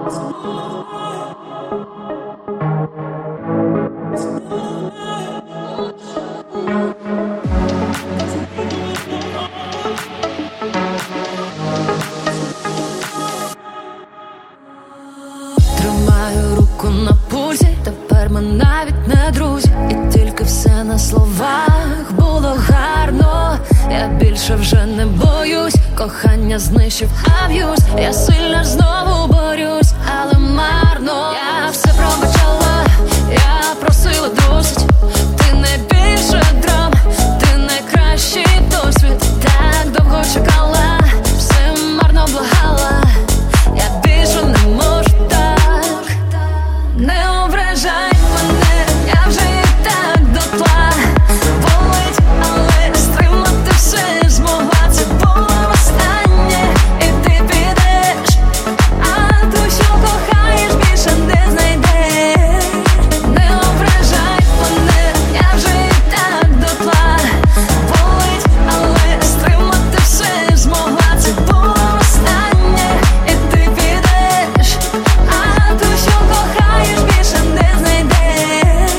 Тримаю руку на пульсі, тепер ми навіть не друзі. І тільки все на словах було гарно. Я більше вже не боюсь, кохання знищив аб'юз. Я сильно знову борюсь, але марно. Я все пробачала, я просила досить. Ти не більше драм, ти найкращий досвід. Так довго чекала, все марно благала. Я більше не можу так. Не ображай мене, я вже і так дотла. Болить, але стримати все змогла. Це було останнє, і ти підеш, а ту, що кохаєш, більше не знайдеш. Не ображай мене, я вже і так дотла. Болить, але стримати все змогла. Це було останнє, і ти підеш, а ту, що кохаєш, більше не знайдеш.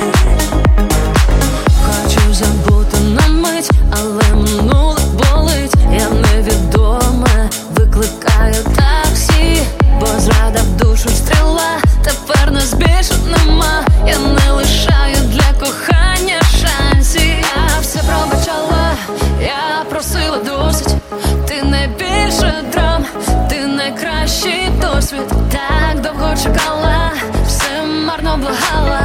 Хочу забути на мить, але минуле болить. Я невідоме, викликаю таксі, бо зрада в душу стріла. Тепер нас більше нема, я не лишаю для кохання шансів. Я все пробачала, я просила досить. Ти не більше драм, ти найкращий досвід. Так довго чекала, все марно благала.